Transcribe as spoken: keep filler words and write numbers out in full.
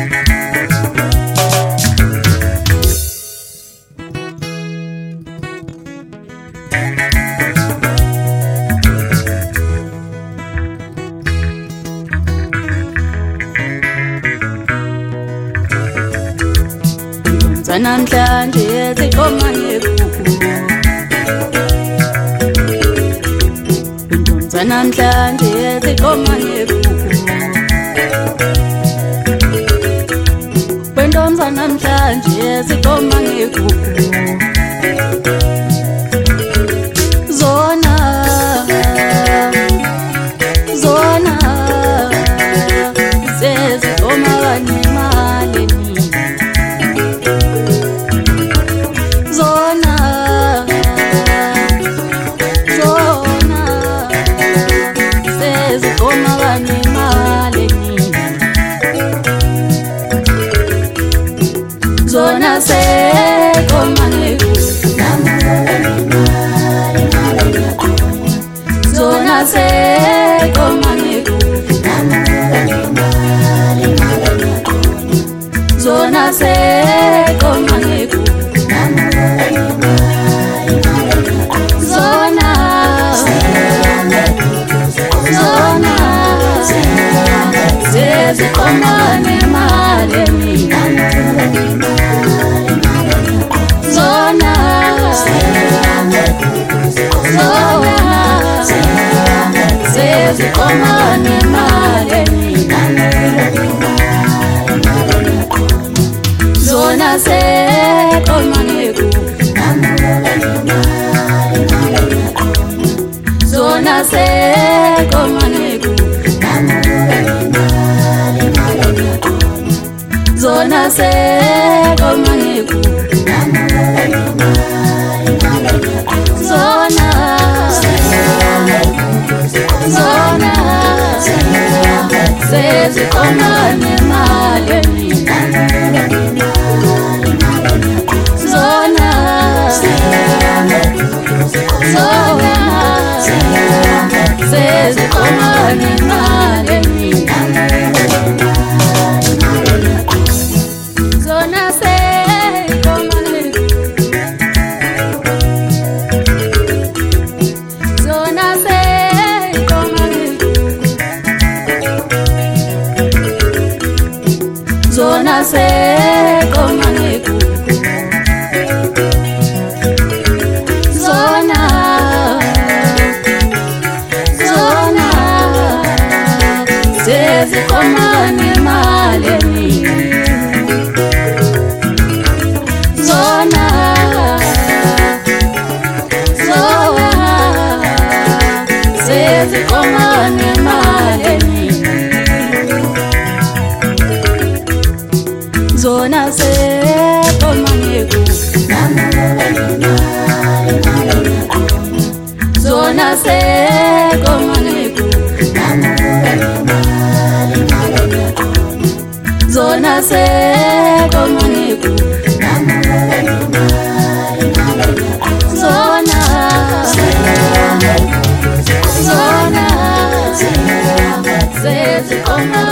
Namhlanje ziqoma ngekuku Intonza namhlanje ziqoma ngekuku Intonza namhlanje ziqoma ngekuku Zona Zona Zeziqoma kanemali Zona se koma ngekuku Zona se koma ngekuku Zona se koma ngekuku Zona Zona Zezikoma nemali Zona Zona Zezikoma nemali Zona se koma ngekuku Zona se koma ngekuku Zona se koma ngekuku Zona Zona Zezikoma nemali Zona Zona Zezikoma nemali Zona se koma ngekuku Zona se koma ngekuku Zona se koma ngekuku Zona Zona Zezikoma nemali Zona Zona Zezikoma nemali Zona se koma ngekuku Zona se koma ngekuku Zona se koma ngekuku Zona Zona Zezikoma